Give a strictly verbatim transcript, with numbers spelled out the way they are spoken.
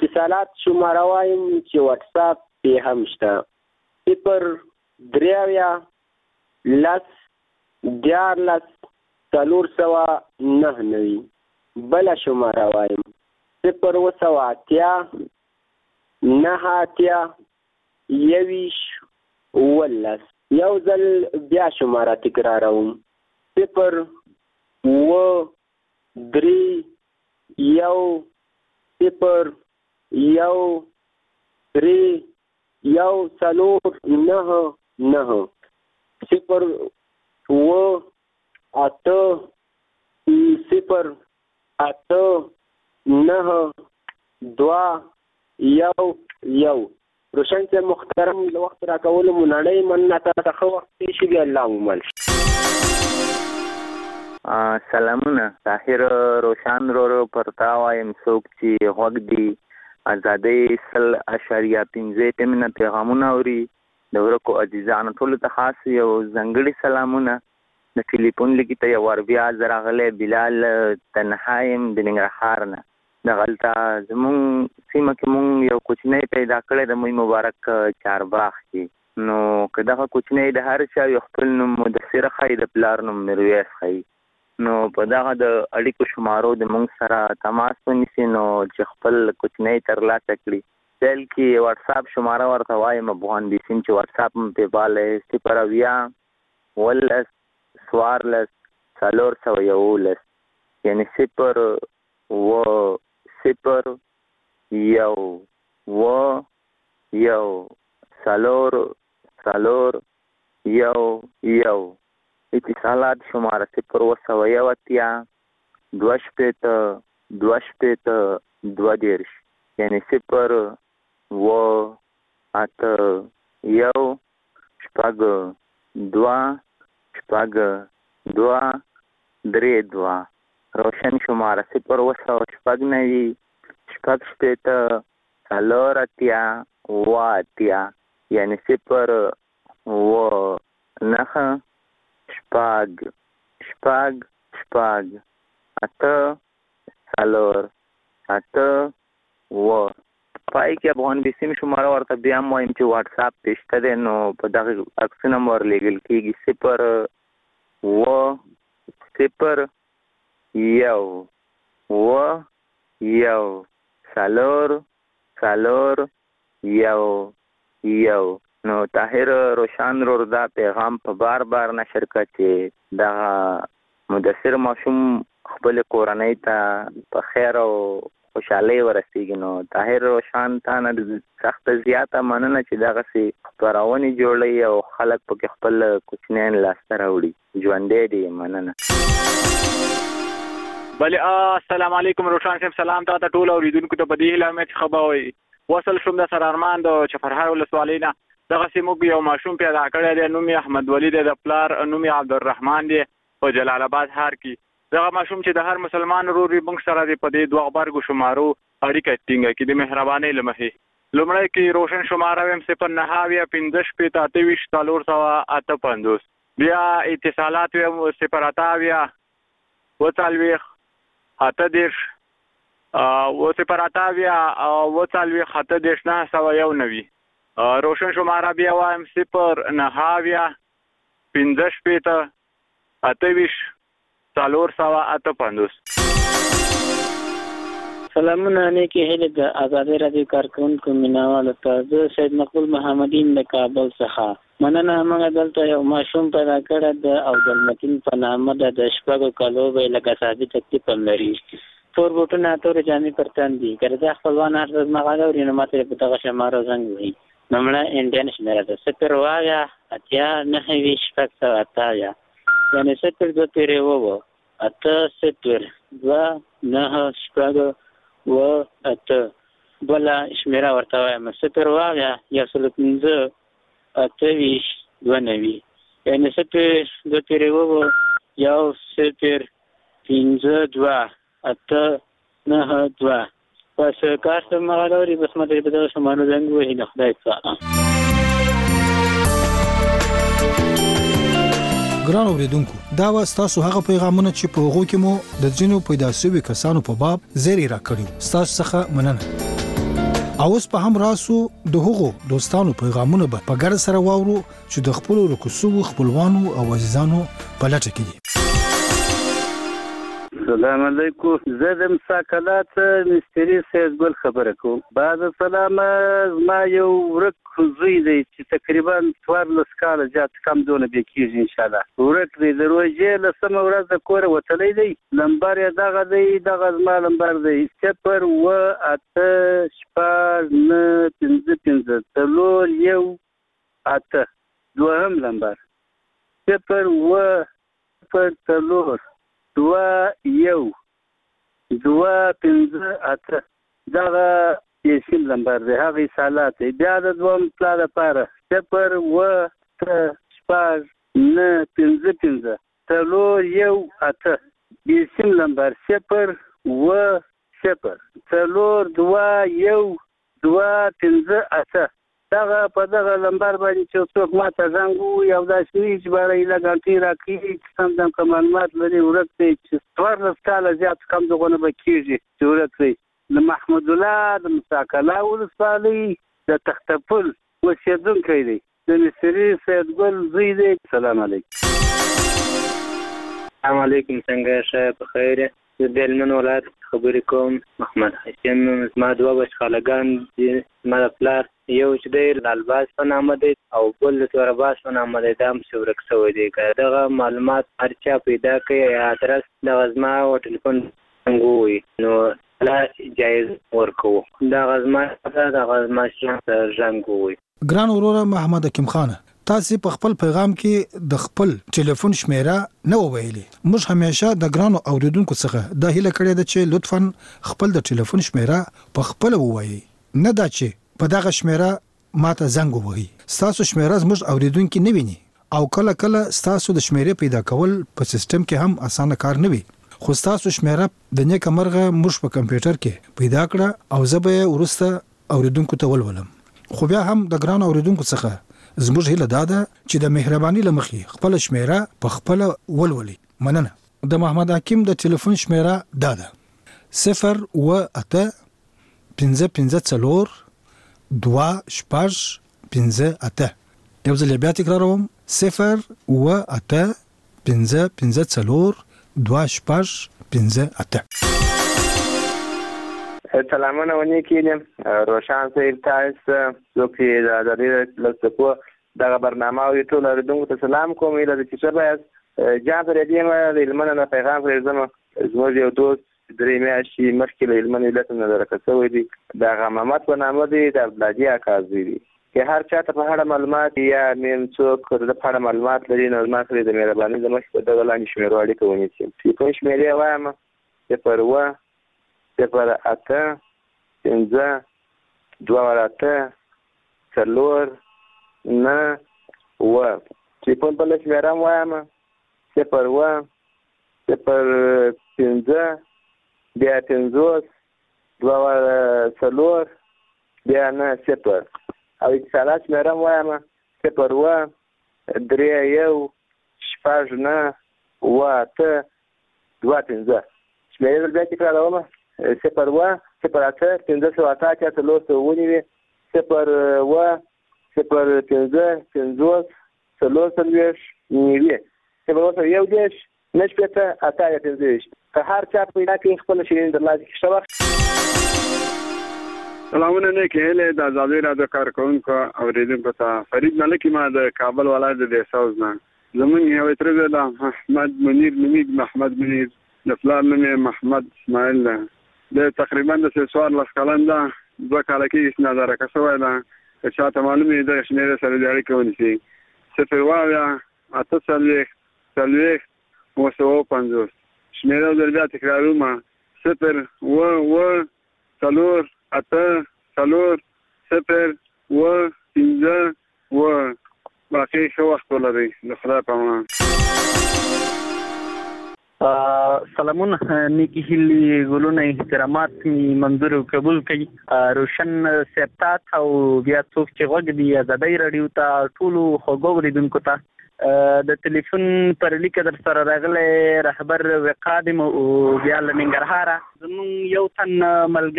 اتصالات شماره وایم چې واتس اپ پې هم شته، صفر درې اویا لس دیارلس څلور سوه نهه نوي. بله شماره وایم صفر اووه سوه اتیا نهه اتیا یوویشت اوولس. یو ځل بیا شماره تکراروم، صفر اووه درې یو صفر یو درې یو څلور نهه نهه. صفر اووه اته صفر اته نهه دوه یو یو. روشن صاحب محترم، له وخت راکولو مو نړۍ مننه، تا ته ښه وخت تېر شي، بیا الله مو مل شي. سلامونه. طاهر روشن ورو پر تا وایم، څوک چې غوږ دي ازادۍ سل اشاریه پنځه ټیم نه پیغامونه اوري، د ورکو عزیزانو ټولو ته خاص یو ځانګړي سلامونه. د ټلیفون لګي ته یو ور بیا زه راغلی بلال تنها یم د ننګرهار نه. دغلته زمونږ سیمه کې مونږ یو کوچنی پیدا کړی د موی مبارک چارباغ کې. نو که دغه کوچنی د هر چا یو خپل نوم مدثر ښایي، د پلار نوم میرویس ښایي، نو په دغه د اړیکو شمارو د مونږ سره تماس ونیسي، نو چې خپل کوچنی ترلاسه کړي. پیل کې واتساپ شماره ورته وایم افغان بیسیم چې واتساپ م پې بالی صفر اویا اوولس څوارلس څلور سوه یولس، یعنې صفر اووه صفر یو اووه یو څلور څلور یو یو. اتصالات شماره صفر اووه سوه یو اتیا دوه شپېته دوه شپېته دوه دېرش، یعنې صفر اووه اته یو شپږ دوه شپږ دوه درې دوه. روشن شماره صفر اووه سوه شپږ نوي شپږ شپېته څلور اتیا اووه اتیا، یعنې صفر اووه نهه شپږ شپږ شپږ اته څلور اته اووه. پای کې افغان بیسیم شماره ورته بیا هم وایم چې واتساپ پې شته دی، نو په دغه عکسونه م ورلېږل کېږي. صفر اووه صفر یو اووه یو څلور څلور یو یو. نو طاهر روشن ورور دا پیغام په بار بار نشر کړه چې دغه مدثر ماشوم خپلې کورنۍ ته په خیر او خوشحالۍ ورسېږي. نو طاهر روشن تا نه سخته زیاته مننه چې دغسې خپرونې جوړوي او خلک پکې خپل کوچنیان لاسته راوړي. ژوندی دی، مننه. بلې السلام علیکم روشن صاحب، سلام تا ته ټولو اورېدونکو ته په دې هیله مې چې ښه به وئ. وصل شوم د سر ارمان د چپرهار ولسوالۍ نه. دغسې موږ یو ماشوم پیدا کړی دی، نوم یې احمد ولي دی، د پلار نوم یې عبدالرحمن دی په جلال آباد ښار کې. دغه ماشوم چې د هر مسلمان ورور وي موږ سره دی په دې دوه غبرګو شمارو اړیکه ټینګه کړي د مهربانۍ له مخې. لومړی کې روشن شماره ویم صفر نهه اویا پنځه شپېته اته ویشت څلور سوه اته پنځوس. بیا اتصالات ویم صفر اته اویا اووه څلوېښت اته دېرش اووه صفر اته اویا اووه څلوېښت اته دېرش نهه سوه یو نوي. روشن شماره بیا وایم صفر نهه اویا پنځه شپېته اته ویشت څلور سوه اته پنځوس. سلامونه، نیکې هیلې د ازادۍ راډیو کارکوونکو مینوالو ته. زه سید مقبول محمدین د کابل څخه. مننه. موږ دلته یو ماشوم پیدا کړی د عبدالمتین په نامه ده، د شپږو کالو به یې لکه سادي تکلیف هم لري. تور بوټونه تورې جامې پر تن دي. که د خپلوان هر څه مغاله اوري نو ماته په دغه شمارو زنګ وهي. نومړی انډین شمېره ده صفر اووه اویا اتیا نهه ویشت شپږ سوه اته اویا، یعنې صفر دوه تېرې اووه اته صفر دوه نهه شپږ اووه اته. بله شمېره ورته وایم صفر اووه اویا یو سل پنځه اته ویشت دوه نوي، یعنې صفر دوه تېرې اووه یو صفر پنځه دوه اته نهه دوه. بس کار ته مغاله اوري، بس ماته په دغه شمارو زنګ ووهي. د خدای څخه ګران اوریدونکو، دا و ستاسو هغه پیغامونه چې په هغو کې مو د ځینو پیدا شوي کسانو په باب زیری راکړیو. ستاسو څخه مننه. اوس په هم راسو د هغو دوستانو پیغامونه به په ګډه سره واورو چې د خپل رکوسو خپلوانو او عزیزانو په لټه کې دي. السلام علیکم. زه د مساکلات مستری سید ګل خبره کوم. بعد سلام ما یو ورک زوی دی چې تقریبا څوارلس کاله زیات کم دونه به کېږي ان شاء الله. ورک دی د روزې له سم ورځ د کور وتلی دی. نمبر یې دغه دی دغه زما نمبر دی صفر و اته شپږ نه پنځه پنځه څلور یو اته. دوهم نمبر صفر و صفر څلور دوا یو دوا پنځه اته. دغه یې سیم نمبر دی هغه سالات دی. بیا د دوم پلا لپاره صفر و شپږ نه پنځه پنځه څلور یو اته. یې سیم نمبر صفر و صفر څلور دوا یو دوا پنځه اته. دغه په دغه نمبر باندې چې څوک ماته زنګ ووهي او داسې وي چې باره ایله ګنټې راکړي چې سم دم که معلومات لري ورک دی چې څوارلس کاله زیات کم دغونه به کېږي چې ورک دی. د محمود الله د مساکلا ولسوالۍ د تختپل اوسېدونکی دی. د مستري سید ګل زوی دی. سلام علیکم. السلام علیکم. څنګه ښه په خیر یې؟ زه د هلمند ولایت خبرې کوم. محمد حسین زما دوه بچخالګان دي. زما د پلار یو چې دی لالباس په نامه دی او بل د تورباس په نامه دی. دا هم چې ورک شوی دی. که دغه معلومات هر چا پیدا کوي یا ادرس دغه زما و ټلیفون څنګه ووایي نو لا جایز ورکوو. دغه زما دغه زما شیان ته زنګ ووایي. ګران وروره محمد حکیم خان، تاسو په خپل پیغام کې د خپل ټلیفون شمیره نه وویلي. موږ همیشه د ګرانو اوریدونکو څخه د هیله کړې ده چې لطفاً خپل د ټلیفون شمیره په خپل ووایي، نه دا چې په دغه شمیره ماته زنګ ووهي. ستاسو شمیره زموږ اوریدونکي نه ویني او کله کله ستاسو د شمیرې پیدا کول په سیستم کې هم اسانه کار نه وي. خو ستاسو شمیره د نیکه مرغه موږ په کمپیوټر کې پیدا کړه او زه به یې وروسته اوریدونکو ته ولولم. خو بیا هم د ګران اوریدونکو څخه زموږ هیله دا ده چې د مهرباني له مخې خپل شمیره په خپل ولولي. مننه. د محمد حکیم د ټلیفون شمیره دا ده صفر و اته پنځه پنځه څلور دوا شپږ پنځه اته. یو ځل بیا تکراروم صفر و اته پنځه پنځه څلور دوا شپږ پنځه اته. سلامونه ونی کینم روشان صاحب تاسو څوک چې د ازادي لسکو دغه برنامه او ټول اوریدونکو ته سلام کوم. ایله چې شبه جان پر دې ما د هلمند نه پیغام پرېږدم. زموږ یو دوست درې میاشتې مخکې له هلمند ولایت نه درکړ شوی دی. د هغه محمد په نامه دی د عبدالهادي اکا زوی دی. که هر چاته په اړه معلومات یا میم څوک د په اړه معلومات لري نو زما سره د مهرباني د مخې په دغه لاندې شمیرو اړیکه ونیسي. ټلیفون شمیرې یې وایم صفر اوه صفر اته پنځه دوه اته څلور نه اوه. ټلیفون بله شمیره هم وایم صفر اوه صفر پنځه بیا پنځوس دوه څلور بیا نه صفر. او اتصالات شمیره هم وایم صفر اوه درې یو شپږ نه اوه اته دوه پنځه. شمیرې در بیا تکراروم صفر اوه صفر اته پنځه سوه اته اتیا څلور سوه ونیوي. صفر اوه صفر پنځه پنځوس څلور څلوېښت نوي. صفر اوه سوه یو دېرش نه شپېته اته اتیا پنځه ویشت. که هر چا پیدا کړي خپله شیرین درلاسه کړي. ښه وخت. سلامونه نیکې هیلې د ازادۍ راډیو کارکوونکو اورېدونکو ته. فرید ملک ما د کابل ولایت د دهسوز نه. زمونږ یو تره ده محمد منیر نومیږي. محمد منیر د پلار نوم یې محمد اسماعیل ده. د تقریبا د څوارلس کلن ده. دوه کاله کېږي چې نادرکه شوی ده. که چاته معلوم وي دغه شمېرې سره د اړیکه ونیسي. صفر اوه اویا اته څلوېښت څلوېښت اوه سوه پنځوس. شمېره زر بیا تکراروم صفر اوه اوه څلور اته څلور صفر اوه پنځه اوه. باقي ښه وخت ولرئ. د خدای په امان. سلامونه نیکی هیلې ګلونه احترامات می منظور قبول کړي. روشن سپتات او بیا څوک چې غوږ دی ازادۍ راډیو ته ټولو خوږو اوریدونکو ته د ټلیفون پر لیکه در سره راغلی رهبر وقادم او بیا له ننګرهاره زموږ یو تن ملګری